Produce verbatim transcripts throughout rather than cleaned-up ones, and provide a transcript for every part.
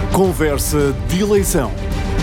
Conversa de eleição.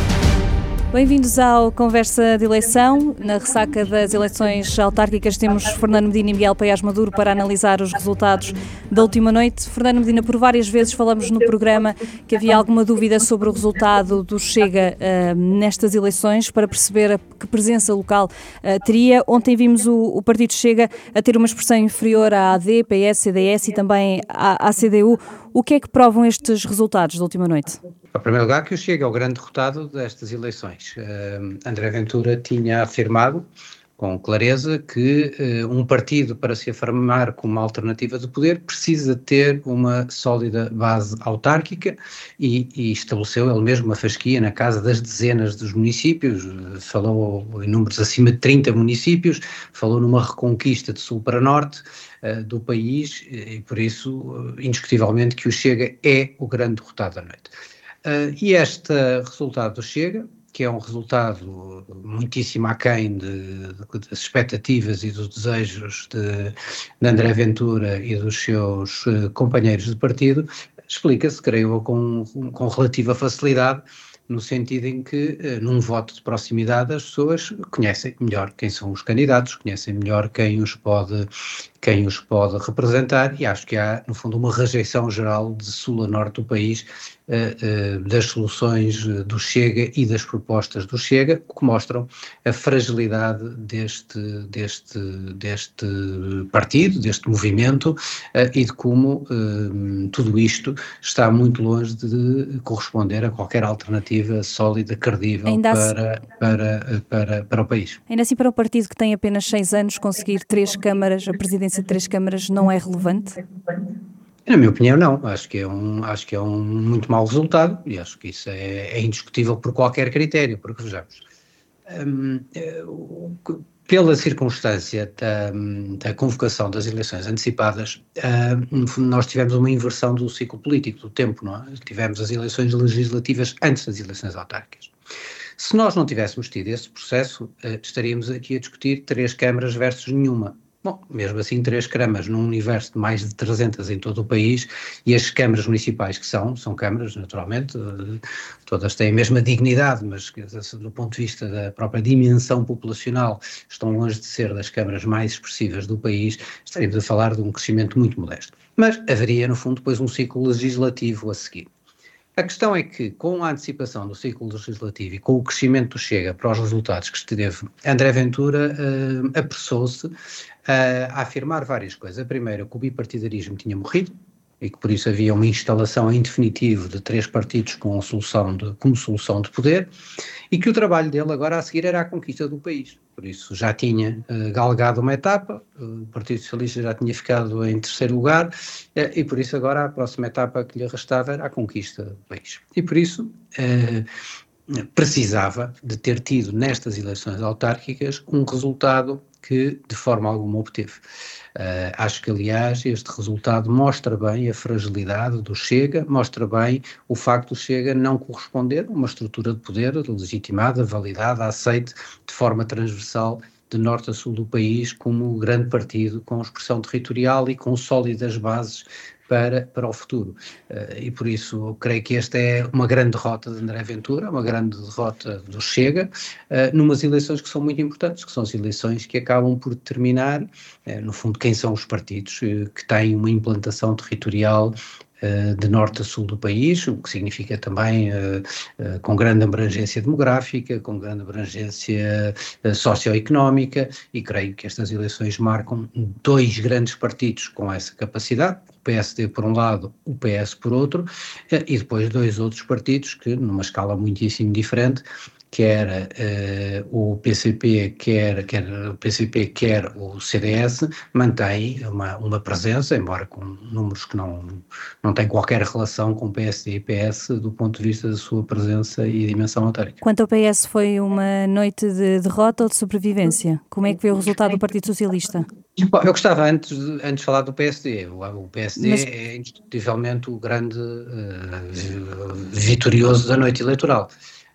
Bem-vindos ao Conversa de Eleição. Na ressaca das eleições autárquicas temos Fernando Medina e Miguel Paes Maduro para analisar os resultados da última noite. Fernando Medina, por várias vezes falamos no programa que havia alguma dúvida sobre o resultado do Chega uh, nestas eleições, para perceber a, que presença local uh, teria. Ontem vimos o, o Partido Chega a ter uma expressão inferior à A D, P S, C D S e também à, à C D U. O que é que provam estes resultados da última noite? Em primeiro lugar, que o Chega é o grande derrotado destas eleições. Uh, André Ventura tinha afirmado com clareza que uh, um partido, para se afirmar como uma alternativa de poder, precisa ter uma sólida base autárquica e, e estabeleceu ele mesmo uma fasquia na casa das dezenas dos municípios, uh, falou em números acima de trinta municípios, falou numa reconquista de sul para norte uh, do país e por isso, uh, indiscutivelmente, que o Chega é o grande derrotado da noite. Uh, e este resultado do Chega, que é um resultado muitíssimo aquém de, de, das expectativas e dos desejos de, de André Ventura e dos seus uh, companheiros de partido, explica-se, creio eu, com, com relativa facilidade, no sentido em que, uh, num voto de proximidade, as pessoas conhecem melhor quem são os candidatos, conhecem melhor quem os pode, quem os pode representar, e acho que há, no fundo, uma rejeição geral de sul a norte do país uh, uh, das soluções do Chega e das propostas do Chega, que mostram a fragilidade deste, deste, deste partido, deste movimento, uh, e de como uh, tudo isto está muito longe de corresponder a qualquer alternativa sólida, credível assim, para, para, para, para o país. Ainda assim, para um partido que tem apenas seis anos, conseguir três câmaras, a presidência de três câmaras, não é relevante? Na minha opinião, não. Acho que é um, acho que é um muito mau resultado e acho que isso é, é indiscutível por qualquer critério, porque vejamos, um, pela circunstância da, da convocação das eleições antecipadas, uh, no fundo nós tivemos uma inversão do ciclo político, do tempo, não é? Tivemos as eleições legislativas antes das eleições autárquicas. Se nós não tivéssemos tido esse processo, uh, estaríamos aqui a discutir três câmaras versus nenhuma. Bom, mesmo assim, três câmaras num universo de mais de trezentas em todo o país, e as câmaras municipais que são, são câmaras, naturalmente, todas têm a mesma dignidade, mas do ponto de vista da própria dimensão populacional, estão longe de ser das câmaras mais expressivas do país, estaríamos a falar de um crescimento muito modesto. Mas haveria, no fundo, depois um ciclo legislativo a seguir. A questão é que, com a antecipação do ciclo legislativo e com o crescimento do Chega para os resultados que esteve, André Ventura uh, apressou-se uh, a afirmar várias coisas. A primeira, que o bipartidarismo tinha morrido e que por isso havia uma instalação em definitivo de três partidos com solução de, como solução de poder, e que o trabalho dele agora a seguir era a conquista do país. Por isso já tinha uh, galgado uma etapa, o Partido Socialista já tinha ficado em terceiro lugar, uh, e por isso agora a próxima etapa que lhe restava era a conquista do país. E por isso uh, precisava de ter tido nestas eleições autárquicas um resultado que de forma alguma obteve. Uh, acho que, aliás, este resultado mostra bem a fragilidade do Chega, mostra bem o facto do Chega não corresponder a uma estrutura de poder legitimada, validada, aceite de forma transversal de norte a sul do país como grande partido com expressão territorial e com sólidas bases para, para o futuro. Uh, e por isso creio que esta é uma grande derrota de André Ventura, uma grande derrota do Chega, uh, numas eleições que são muito importantes, que são as eleições que acabam por determinar, uh, no fundo, quem são os partidos uh, que têm uma implantação territorial de norte a sul do país, o que significa também uh, uh, com grande abrangência demográfica, com grande abrangência uh, socioeconómica, e creio que estas eleições marcam dois grandes partidos com essa capacidade, o P S D por um lado, o P S por outro, uh, e depois dois outros partidos que, numa escala muitíssimo diferente, quer uh, o P C P, quer, quer o P C P, quer o C D S, mantém uma, uma presença, embora com números que não, não têm qualquer relação com o P S D e P S do ponto de vista da sua presença e dimensão autárquica. Quanto ao P S, foi uma noite de derrota ou de sobrevivência? Como é que veio o resultado do Partido Socialista? Bom, eu gostava antes de, antes de falar do P S D. O, o P S D Mas... é indiscutivelmente o grande uh, vitorioso da noite eleitoral.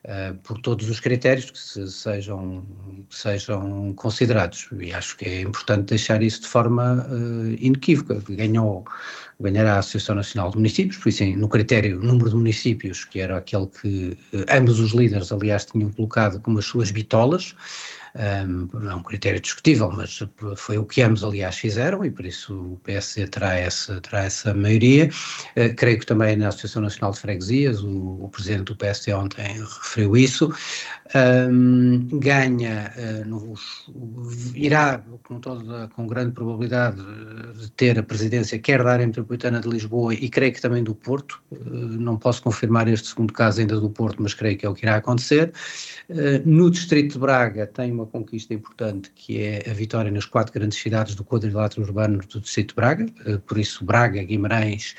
uh, por todos os critérios que se, sejam, que sejam considerados, e acho que é importante deixar isso de forma uh, inequívoca. Ganhou, ganhará a Associação Nacional de Municípios, por isso no critério número de municípios, que era aquele que uh, ambos os líderes, aliás, tinham colocado como as suas bitolas. Um, é um critério discutível, mas foi o que ambos, aliás, fizeram, e por isso o P S D terá essa, terá essa maioria. Uh, creio que também na Associação Nacional de Freguesias, o, o presidente do P S D ontem referiu isso. Um, ganha, uh, nos, irá, com, toda, com grande probabilidade, de ter a presidência quer da área metropolitana de Lisboa e creio que também do Porto. Uh, não posso confirmar este segundo caso ainda do Porto, mas creio que é o que irá acontecer. Uh, no Distrito de Braga tem uma conquista importante, que é a vitória nas quatro grandes cidades do quadrilátero urbano do Distrito de Braga, uh, por isso Braga, Guimarães,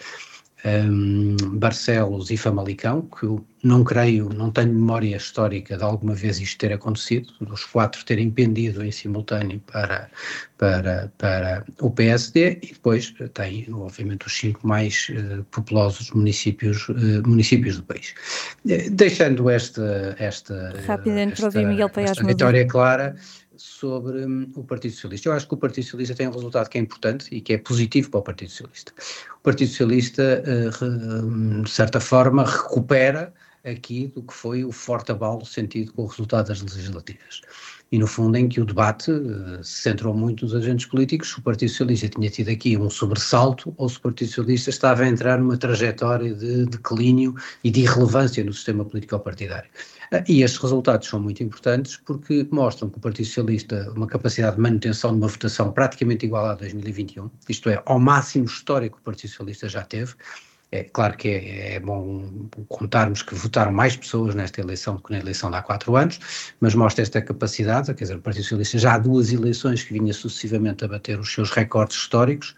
um, Barcelos e Famalicão, que eu não creio, não tenho memória histórica de alguma vez isto ter acontecido, dos quatro terem pendido em simultâneo para, para, para o P S D, e depois tem, obviamente, os cinco mais uh, populosos municípios, uh, municípios do país. Uh, deixando esta, esta, Rapidamente esta, para ouvir Miguel Paiás esta vitória clara sobre um, o Partido Socialista. Eu acho que o Partido Socialista tem um resultado que é importante e que é positivo para o Partido Socialista. O Partido Socialista, uh, de certa forma, recupera aqui do que foi o forte abalo sentido com o resultado das legislativas. E no fundo em que o debate uh, se centrou muito nos agentes políticos, se o Partido Socialista tinha tido aqui um sobressalto ou se o Partido Socialista estava a entrar numa trajetória de declínio e de irrelevância no sistema político-partidário. Uh, e estes resultados são muito importantes porque mostram que o Partido Socialista uma capacidade de manutenção de uma votação praticamente igual a dois mil e vinte e um, isto é, ao máximo histórico que o Partido Socialista já teve. É claro que é, é bom contarmos que votaram mais pessoas nesta eleição do que na eleição de há quatro anos, mas mostra esta capacidade, quer dizer, o Partido Socialista já há duas eleições que vinha sucessivamente a bater os seus recordes históricos,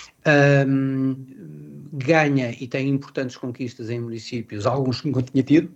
um, ganha e tem importantes conquistas em municípios, alguns que nunca tinha tido,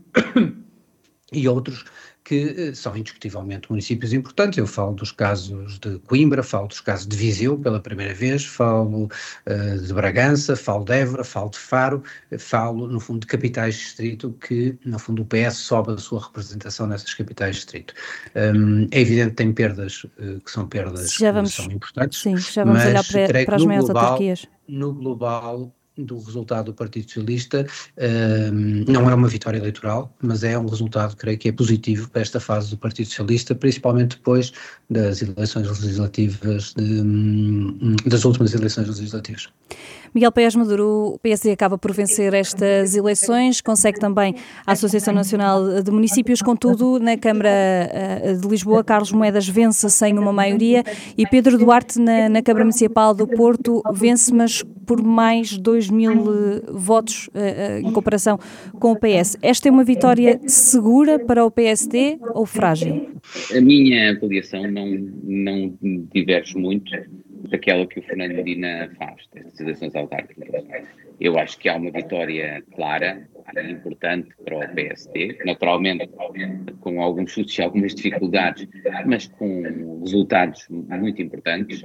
e outros que são indiscutivelmente municípios importantes. Eu falo dos casos de Coimbra, falo dos casos de Viseu pela primeira vez, falo uh, de Bragança, falo de Évora, falo de Faro, falo no fundo de capitais de distrito que no fundo o P S sobe a sua representação nessas capitais de distrito. Um, é evidente que tem perdas uh, que são perdas já vamos, que são importantes, sim, já vamos mas olhar para, para as maiores global, autarquias. No global do resultado do Partido Socialista, um, não é uma vitória eleitoral, mas é um resultado, creio que é positivo para esta fase do Partido Socialista, principalmente depois das eleições legislativas, de, das últimas eleições legislativas. Miguel Paiás Maduro, o P S D acaba por vencer estas eleições, consegue também a Associação Nacional de Municípios, contudo, na Câmara de Lisboa, Carlos Moedas vence sem uma maioria e Pedro Duarte, na, na Câmara Municipal do Porto, vence, mas por mais dois mil votos uh, em comparação com o P S. Esta é uma vitória segura para o P S D ou frágil? A minha avaliação não, não diverge muito daquela que o Fernando Medina faz, destas eleições autárquicas. Eu acho que há uma vitória clara e importante para o P S D, naturalmente com alguns chutes e algumas dificuldades, mas com resultados muito importantes.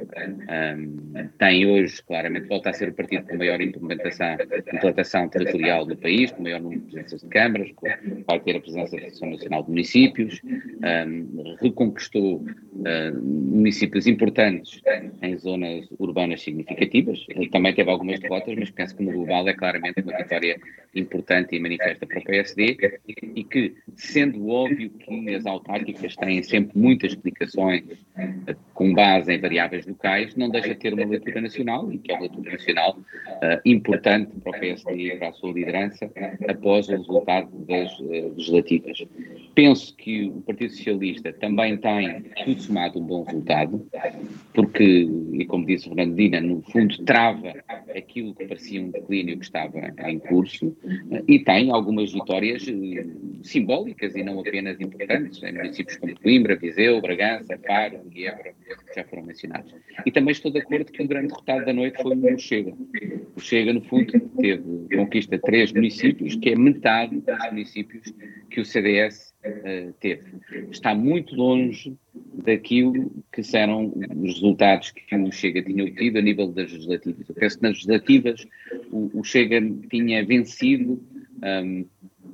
Um, tem hoje, claramente, volta a ser o partido com maior implementação, implantação territorial do país, com maior número de presenças de câmaras, com, vai ter a presença da Associação Nacional de Municípios, um, reconquistou uh, municípios importantes em zonas urbanas significativas. Ele também teve algumas derrotas, mas penso que no global é claramente uma vitória importante e manifesta para o P S D, e que, sendo óbvio que as autárquicas têm sempre muitas explicações com base em variáveis locais, não deixa de ter uma leitura nacional, e que é uma leitura nacional uh, importante para o P S D e para a sua liderança após o resultado das uh, legislativas. Penso que o Partido Socialista também tem, tudo somado, um bom resultado, porque, e como disse o Fernando Medina, no fundo trava aquilo que parecia um declínio que estava em curso, e tem algumas vitórias uh, simbólicas e não apenas importantes, em municípios como Coimbra, Viseu, Bragança, Faro e Évora, que já foram mencionados. E também estou de acordo que o grande derrotado da noite foi o Chega. O Chega, no fundo, teve conquista de três municípios, que é metade dos municípios que o C D S uh, teve. Está muito longe daquilo que eram os resultados que o Chega tinha obtido a nível das legislativas. Eu penso que nas legislativas o, o Chega tinha vencido um,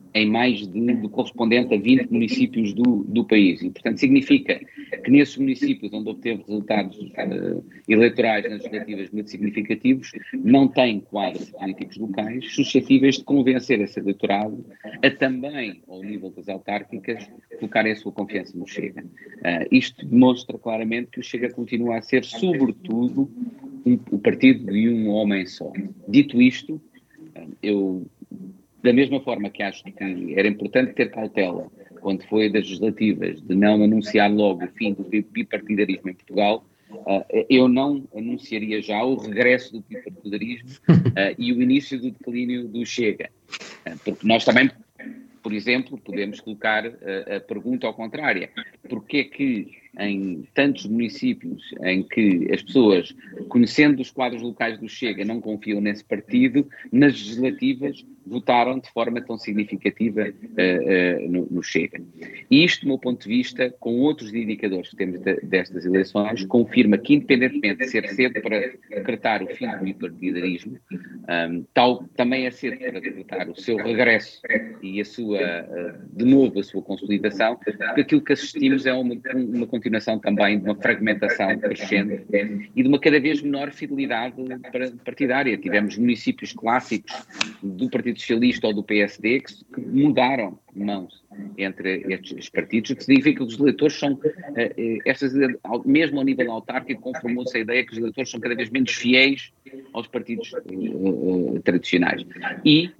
em mais de, do correspondente a vinte municípios do, do país. E, portanto, significa que nesses municípios onde obteve resultados uh, eleitorais nas legislativas muito significativos, não tem quadros políticos locais suscetíveis de convencer esse eleitorado a também, ao nível das autárquicas, colocarem a sua confiança no Chega. Uh, isto demonstra claramente que o Chega continua a ser, sobretudo, um, o partido de um homem só. Dito isto, uh, eu... Da mesma forma que acho que era importante ter cautela quando foi das legislativas de não anunciar logo o fim do bipartidarismo em Portugal, uh, eu não anunciaria já o regresso do bipartidarismo uh, e o início do declínio do Chega. Uh, porque nós também, por exemplo, podemos colocar uh, a pergunta ao contrário. Porquê é que em tantos municípios em que as pessoas, conhecendo os quadros locais do Chega, não confiam nesse partido, nas legislativas votaram de forma tão significativa uh, uh, no, no Chega? E isto, do meu ponto de vista, com outros indicadores que temos de, destas eleições, confirma que, independentemente de ser cedo para decretar o fim do bipartidarismo, um, tal também é cedo para decretar o seu regresso e a sua, uh, de novo, a sua consolidação, porque aquilo que assistimos é uma, uma continuação também de uma fragmentação crescente e de uma cada vez menor fidelidade partidária. Tivemos municípios clássicos do Partido Socialista ou do P S D que, que mudaram mãos entre estes partidos, o que significa que os eleitores são, estas, mesmo ao nível autárquico, conformou-se a ideia que os eleitores são cada vez menos fiéis aos partidos uh, uh, tradicionais. E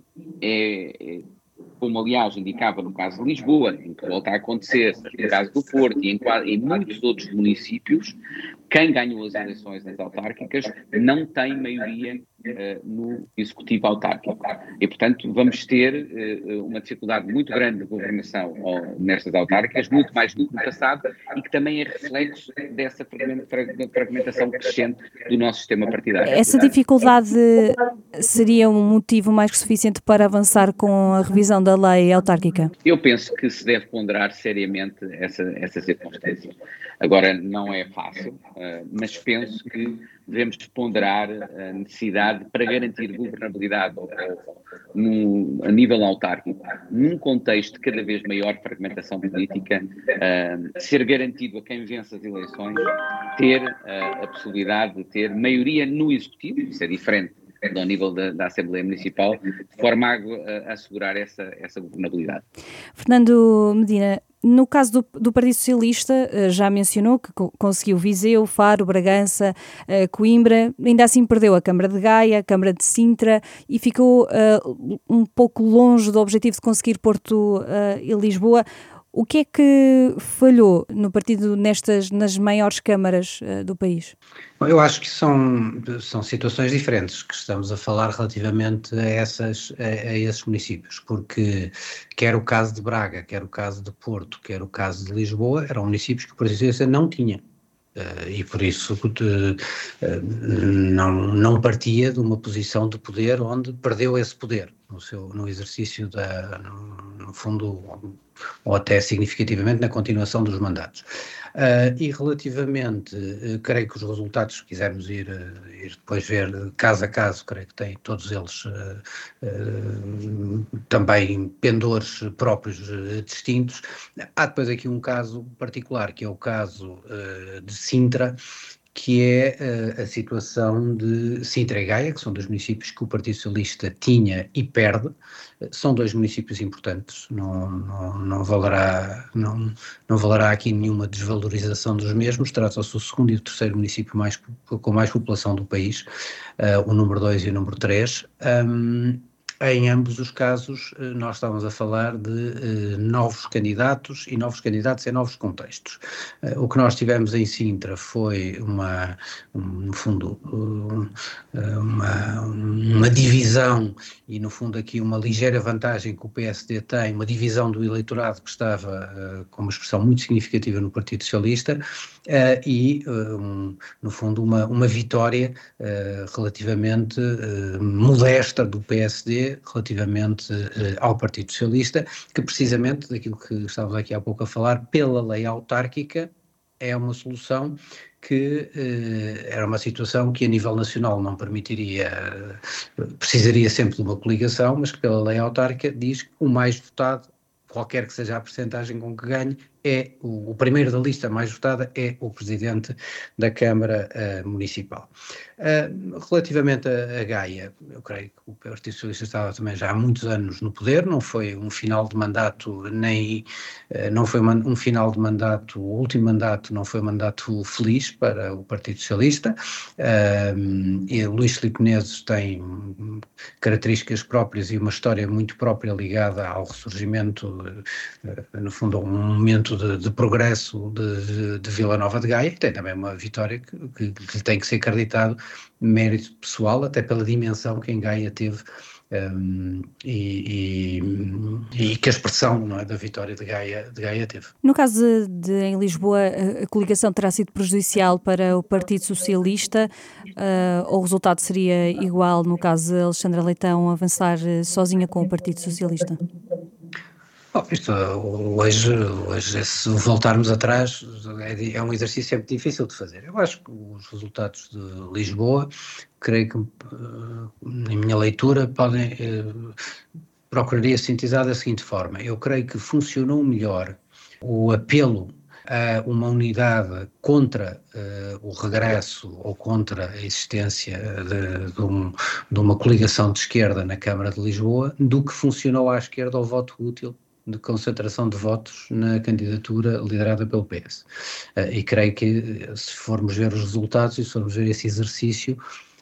é, como aliás indicava no caso de Lisboa, em que volta a acontecer, no caso do Porto e em, em muitos outros municípios, quem ganhou as eleições nas autárquicas não tem maioria uh, no executivo autárquico. E, portanto, vamos ter uh, uma dificuldade muito grande de governação uh, nestas autárquicas, muito mais do que no passado, e que também é reflexo dessa fragmentação crescente do nosso sistema partidário. Essa dificuldade seria um motivo mais que suficiente para avançar com a revisão da lei autárquica? Eu penso que se deve ponderar seriamente essa, essa circunstância. Agora, não é fácil, uh, mas penso que devemos ponderar a necessidade para garantir governabilidade ao povo no, a nível autárquico, num contexto de cada vez maior fragmentação política, uh, ser garantido a quem vence as eleições ter uh, a possibilidade de ter maioria no Executivo, isso é diferente ao nível da, da Assembleia Municipal, de forma a, a assegurar essa, essa governabilidade. Fernando Medina, no caso do, do Partido Socialista, já mencionou que conseguiu Viseu, Faro, Bragança, Coimbra, ainda assim perdeu a Câmara de Gaia, a Câmara de Sintra e ficou uh, um pouco longe do objetivo de conseguir Porto uh, e Lisboa. O que é que falhou no partido nestas, nas maiores câmaras uh, do país? Eu acho que são, são situações diferentes que estamos a falar relativamente a, essas, a, a esses municípios, porque quer o caso de Braga, quer o caso de Porto, quer o caso de Lisboa, eram municípios que o Partido Socialista não tinha. Uh, e por isso uh, não, não partia de uma posição de poder onde perdeu esse poder no, seu, no exercício da, no, no fundo, ou até significativamente na continuação dos mandatos. Uh, e relativamente, uh, creio que os resultados, se quisermos ir, uh, ir depois ver caso a caso, creio que têm todos eles uh, uh, também pendores próprios uh, distintos. Há depois aqui um caso particular, que é o caso uh, de Sintra, que é uh, a situação de Sintra e Gaia, que são dois municípios que o Partido Socialista tinha e perde. Uh, são dois municípios importantes, não, não, não, valerá, não, não valerá aqui nenhuma desvalorização dos mesmos. Trata-se do segundo e do terceiro município mais, com mais população do país, uh, o número dois e o número três. Um, Em ambos os casos, nós estávamos a falar de uh, novos candidatos e novos candidatos em novos contextos. Uh, o que nós tivemos em Sintra foi uma, um, no fundo, uh, uma, uma divisão e, no fundo, aqui uma ligeira vantagem que o P S D tem, uma divisão do eleitorado que estava uh, com uma expressão muito significativa no Partido Socialista uh, e, uh, um, no fundo, uma, uma vitória uh, relativamente uh, modesta do P S D relativamente uh, ao Partido Socialista, que precisamente daquilo que estávamos aqui há pouco a falar, pela lei autárquica, é uma solução que eh, era uma situação que a nível nacional não permitiria, eh, precisaria sempre de uma coligação, mas que pela lei autárquica diz que o mais votado, qualquer que seja a percentagem com que ganhe, é o, o primeiro da lista mais votada é o presidente da Câmara uh, Municipal. Uh, relativamente a, a Gaia, eu creio que o Partido Socialista estava também já há muitos anos no poder, não foi um final de mandato, nem uh, não foi uma, um final de mandato, o último mandato não foi um mandato feliz para o Partido Socialista, uh, e Luís Filipe Menezes tem características próprias e uma história muito própria ligada ao ressurgimento, uh, no fundo, a um momento De, de progresso de, de Vila Nova de Gaia, tem também uma vitória que, que, que lhe tem que ser acreditado mérito pessoal, até pela dimensão que em Gaia teve, um, e, e, e que a expressão, não é, da vitória de Gaia, de Gaia teve. No caso de, de em Lisboa, a coligação terá sido prejudicial para o Partido Socialista, uh, ou o resultado seria igual no caso de Alexandra Leitão avançar sozinha com o Partido Socialista? Bom, isto, hoje, hoje, se voltarmos atrás, é, é um exercício sempre difícil de fazer. Eu acho que os resultados de Lisboa, creio que, na minha leitura, podem, procuraria sintetizar da seguinte forma. Eu creio que funcionou melhor o apelo a uma unidade contra uh, o regresso ou contra a existência de, de, um, de uma coligação de esquerda na Câmara de Lisboa do que funcionou à esquerda ao voto útil de concentração de votos na candidatura liderada pelo P S. Uh, e creio que, se formos ver os resultados e se formos ver esse exercício,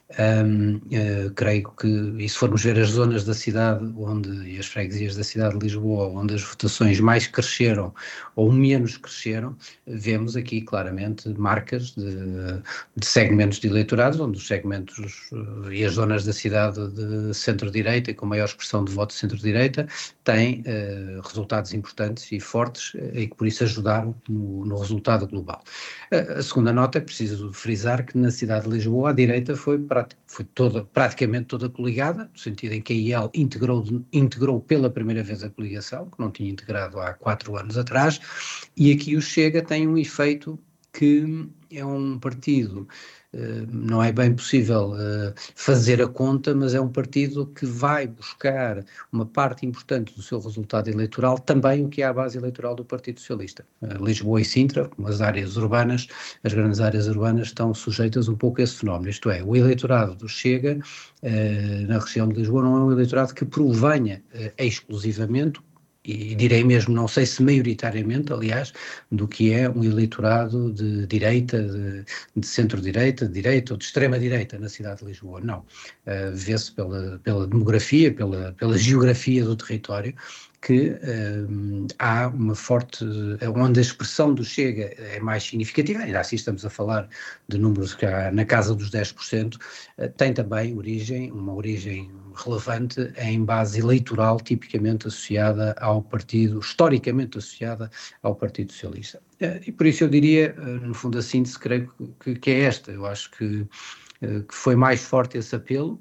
um, uh, creio que, e se formos ver as zonas da cidade onde, e as freguesias da cidade de Lisboa, onde as votações mais cresceram ou menos cresceram, vemos aqui claramente marcas de, de segmentos de eleitorados, onde os segmentos uh, e as zonas da cidade de centro-direita e com maior expressão de voto de centro-direita têm uh, resultados importantes e fortes uh, e que por isso ajudaram no, no resultado global. Uh, a segunda nota é preciso frisar que na cidade de Lisboa a direita foi para foi toda, praticamente toda coligada, no sentido em que a I E L integrou, integrou pela primeira vez a coligação, que não tinha integrado há quatro anos atrás, e aqui o Chega tem um efeito que é um partido, uh, não é bem possível uh, fazer a conta, mas é um partido que vai buscar uma parte importante do seu resultado eleitoral, também o que é a base eleitoral do Partido Socialista. Uh, Lisboa e Sintra, como as áreas urbanas, as grandes áreas urbanas estão sujeitas um pouco a esse fenómeno, isto é, o eleitorado do Chega uh, na região de Lisboa não é um eleitorado que provenha uh, exclusivamente, e direi mesmo, não sei se maioritariamente, aliás, do que é um eleitorado de direita, de, de centro-direita, de direita ou de extrema-direita na cidade de Lisboa, não. Uh, vê-se pela, pela demografia, pela, pela geografia do território, que uh, há uma forte, onde a expressão do Chega é mais significativa, ainda assim estamos a falar de números que há na casa dos dez por cento, uh, tem também origem, uma origem relevante em base eleitoral tipicamente associada ao partido, historicamente associada ao Partido Socialista. Uh, e por isso eu diria, uh, no fundo a síntese, creio que, que é esta, eu acho que que foi mais forte esse apelo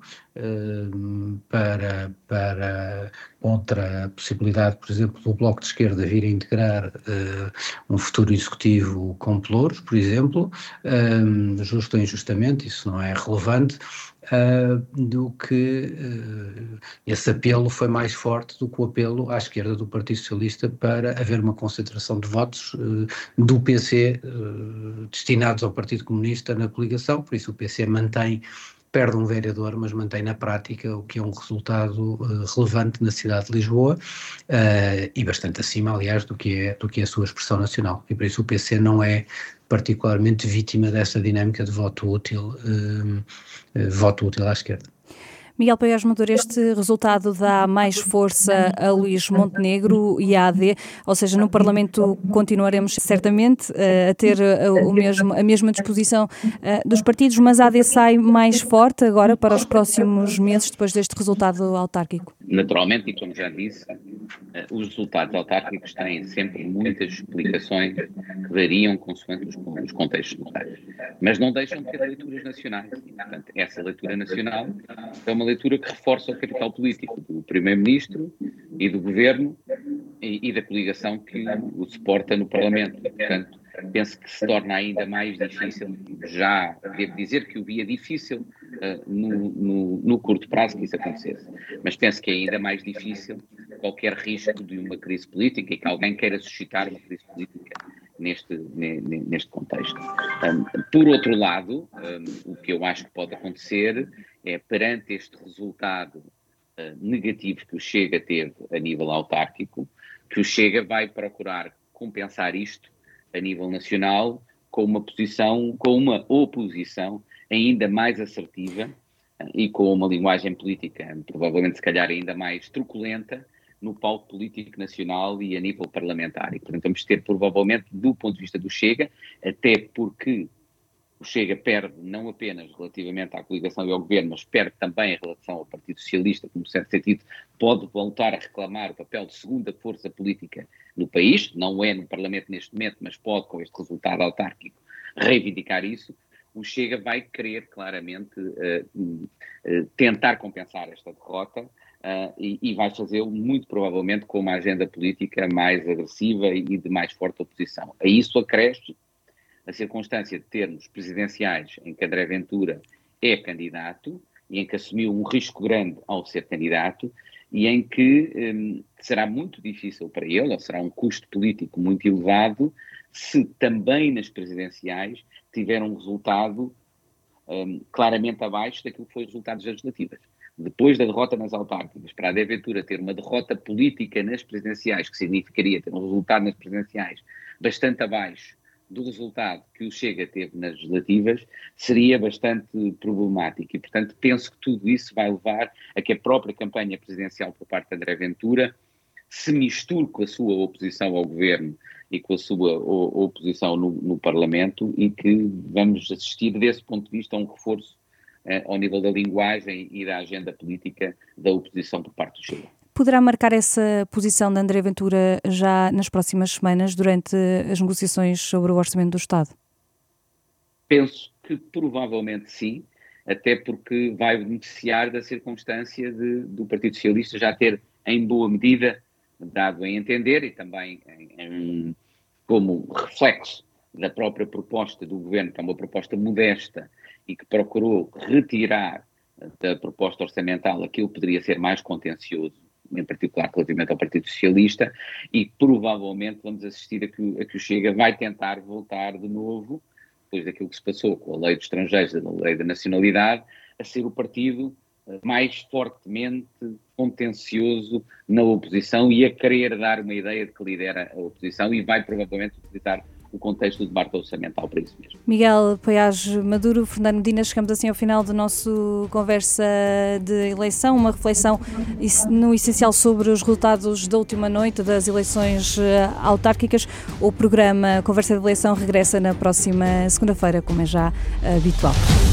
uh, para, para contra a possibilidade, por exemplo, do Bloco de Esquerda vir a integrar uh, um futuro executivo com pelouros, por exemplo, uh, justo ou injustamente, isso não é relevante, Uh, do que uh, esse apelo foi mais forte do que o apelo à esquerda do Partido Socialista para haver uma concentração de votos uh, do P C uh, destinados ao Partido Comunista na coligação, por isso o P C mantém, perde um vereador, mas mantém na prática o que é um resultado uh, relevante na cidade de Lisboa uh, e bastante acima, aliás, do que, é, do que é a sua expressão nacional, e por isso o P C não é particularmente vítima dessa dinâmica de voto útil, uh, uh, voto útil à esquerda. Miguel Paiás Maduro, este resultado dá mais força a Luís Montenegro e à A D, ou seja, no Parlamento continuaremos certamente uh, a ter uh, o mesmo, a mesma disposição uh, dos partidos, mas a A D sai mais forte agora para os próximos meses depois deste resultado autárquico? Naturalmente, e como já disse, uh, os resultados autárquicos têm sempre muitas explicações que variam consoante os, os contextos locais, mas não deixam de ter leituras nacionais, e, portanto, essa leitura nacional é uma leitura que reforça o capital político do Primeiro-Ministro e do Governo e, e da coligação que o suporta no Parlamento. Portanto, penso que se torna ainda mais difícil, já devo dizer que o via difícil uh, no, no, no curto prazo que isso acontecesse, mas penso que é ainda mais difícil qualquer risco de uma crise política e que alguém queira suscitar uma crise política neste, neste contexto. Um, por outro lado, um, o que eu acho que pode acontecer é, perante este resultado uh, negativo que o Chega teve a nível autárquico, que o Chega vai procurar compensar isto a nível nacional com uma posição, com uma oposição ainda mais assertiva uh, e com uma linguagem política, provavelmente se calhar ainda mais truculenta, no palco político nacional e a nível parlamentar. E, portanto, vamos ter, provavelmente, do ponto de vista do Chega, até porque o Chega perde não apenas relativamente à coligação e ao governo, mas perde também em relação ao Partido Socialista, que, no certo sentido, pode voltar a reclamar o papel de segunda força política no país, não é no Parlamento neste momento, mas pode, com este resultado autárquico, reivindicar isso. O Chega vai querer, claramente, uh, uh, tentar compensar esta derrota, Uh, e, e vai fazê-lo muito provavelmente com uma agenda política mais agressiva e de mais forte oposição. A isso acresce a circunstância de termos presidenciais em que André Ventura é candidato e em que assumiu um risco grande ao ser candidato e em que um, será muito difícil para ele, ou será um custo político muito elevado, se também nas presidenciais tiver um resultado um, claramente abaixo daquilo que foi os resultados legislativos. Depois da derrota nas autárquicas, para a André Ventura ter uma derrota política nas presidenciais, que significaria ter um resultado nas presidenciais bastante abaixo do resultado que o Chega teve nas legislativas, seria bastante problemático. E, portanto, penso que tudo isso vai levar a que a própria campanha presidencial por parte de André Ventura se misture com a sua oposição ao governo e com a sua o, oposição no, no Parlamento e que vamos assistir, desse ponto de vista, a um reforço ao nível da linguagem e da agenda política da oposição por parte do Chega. Poderá marcar essa posição de André Ventura já nas próximas semanas, durante as negociações sobre o Orçamento do Estado? Penso que provavelmente sim, até porque vai beneficiar da circunstância de, do Partido Socialista já ter, em boa medida, dado a entender e também em, em, como reflexo da própria proposta do Governo, que é uma proposta modesta, e que procurou retirar da proposta orçamental aquilo que poderia ser mais contencioso, em particular relativamente ao Partido Socialista, e provavelmente vamos assistir a que, a que o Chega vai tentar voltar de novo, depois daquilo que se passou com a lei dos estrangeiros e a lei da nacionalidade, a ser o partido mais fortemente contencioso na oposição e a querer dar uma ideia de que lidera a oposição e vai provavelmente utilizar o contexto do debate orçamental para isso mesmo. Miguel Paiás Maduro, Fernando Medina, chegamos assim ao final do nosso conversa de eleição, uma reflexão no essencial sobre os resultados da última noite das eleições autárquicas. O programa Conversa de Eleição regressa na próxima segunda-feira, como é já habitual.